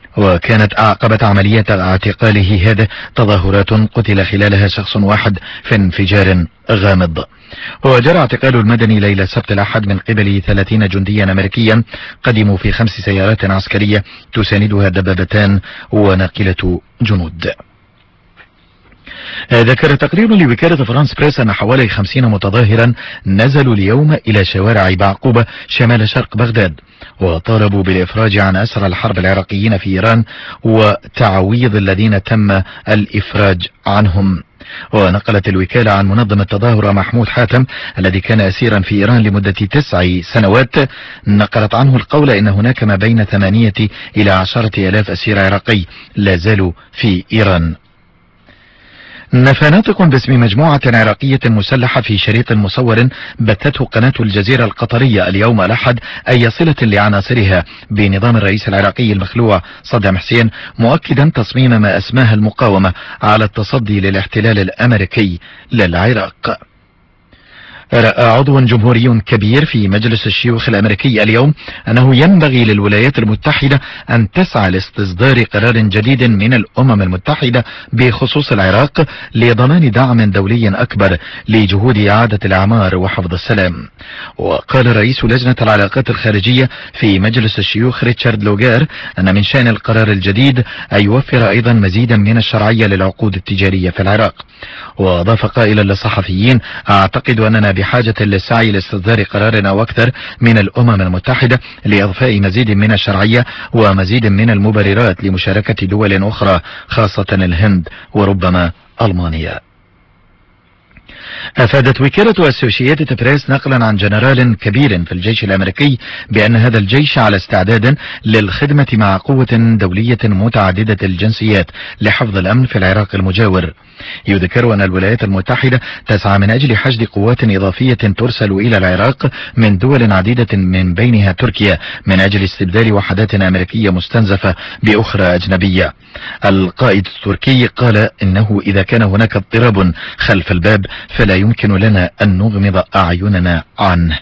وكانت أعقبت عملية اعتقاله هذا تظاهرات قتل خلالها شخص واحد في انفجار غامض. وجرى اعتقال المدني ليلة سبت الأحد من قبل ثلاثين جنديا أمريكيا قدموا في خمس سيارات عسكرية تساندها دبابتان وناقلة جنود. ذكر تقرير لوكالة فرانس بريس أن حوالي خمسين متظاهرا نزلوا اليوم إلى شوارع بعقوبة شمال شرق بغداد وطالبوا بالإفراج عن أسرى الحرب العراقيين في إيران وتعويض الذين تم الإفراج عنهم. ونقلت الوكالة عن منظم التظاهر محمود حاتم الذي كان أسيرا في إيران لمدة تسع سنوات، نقلت عنه القول إن هناك ما بين ثمانية إلى عشرة آلاف أسير عراقي لا زالوا في إيران. نفى ناطق باسم مجموعة عراقية مسلحة في شريط مصور بثته قناة الجزيرة القطرية اليوم الأحد أي صلة لعناصرها بنظام الرئيس العراقي المخلوع صدام حسين، مؤكدا تصميم ما أسماه المقاومة على التصدي للاحتلال الأمريكي للعراق. رأى عضو جمهوري كبير في مجلس الشيوخ الأمريكي اليوم أنه ينبغي للولايات المتحدة أن تسعى لاصدار قرار جديد من الأمم المتحدة بخصوص العراق لضمان دعم دولي أكبر لجهود إعادة الأعمار وحفظ السلام. وقال رئيس لجنة العلاقات الخارجية في مجلس الشيوخ ريتشارد لوغار أن من شأن القرار الجديد أن يوفر أيضا مزيدا من الشرعية للعقود التجارية في العراق. وأضاف قائلا للصحفيين: أعتقد أننا بحاجة للسعي لاصدار قرار أو أكثر من الأمم المتحدة لإضفاء مزيد من الشرعية ومزيد من المبررات لمشاركة دول أخرى خاصة الهند وربما ألمانيا. أفادت وكالة أسوشيتد بريس نقلا عن جنرال كبير في الجيش الأمريكي بأن هذا الجيش على استعداد للخدمة مع قوة دولية متعددة الجنسيات لحفظ الأمن في العراق المجاور. يذكر أن الولايات المتحدة تسعى من أجل حشد قوات إضافية ترسل إلى العراق من دول عديدة من بينها تركيا من أجل استبدال وحدات أمريكية مستنزفة بأخرى أجنبية. القائد التركي قال إنه إذا كان هناك اضطراب خلف الباب فلا يمكن لنا أن نغمض أعيننا عنه.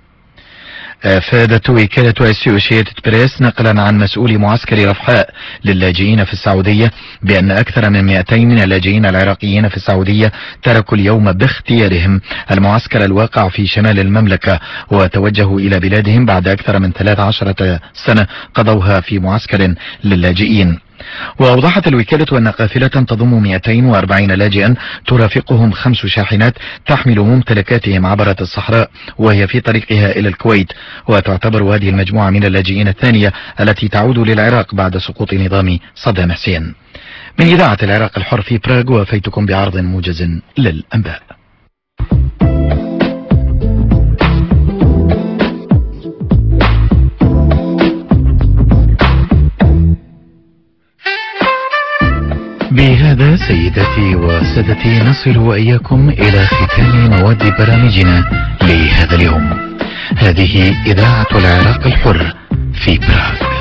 أفادت وكالة أسوشيتد بريس نقلا عن مسؤول معسكر رفحاء للاجئين في السعودية بأن أكثر من مئتين من اللاجئين العراقيين في السعودية تركوا اليوم باختيارهم المعسكر الواقع في شمال المملكة وتوجهوا إلى بلادهم بعد أكثر من ثلاث عشرة سنة قضوها في معسكر للاجئين. وأوضحت الوكالة أن قافلة تضم مئتين وأربعين لاجئا ترافقهم خمس شاحنات تحمل ممتلكاتهم عبرت الصحراء وهي في طريقها إلى الكويت، وتعتبر هذه المجموعة من اللاجئين الثانية التي تعود للعراق بعد سقوط نظام صدام حسين. من إذاعة العراق الحر في براغ وفيتكم بعرض موجز للأنباء. بهذا سيداتي وسادتي نصل وإياكم إلى ختام مواد برامجنا لهذا اليوم. هذه إذاعة العراق الحر في براغ.